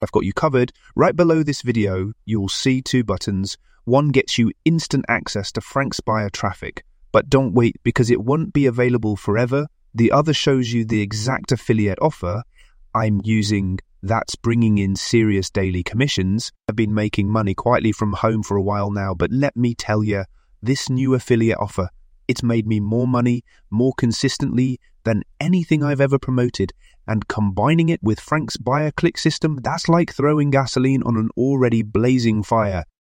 I've got you covered. Right below this video, you'll see two buttons. One gets you instant access to Frank's buyer traffic, but don't wait because it won't be available forever. The other shows you the exact affiliate offer I'm using that's bringing in serious daily commissions. I've been making money quietly from home for a while now, but let me tell you, this new affiliate offer, it's made me more money, more consistently than anything I've ever promoted. And combining it with Frank's buyer click system, that's like throwing gasoline on an already blazing fire.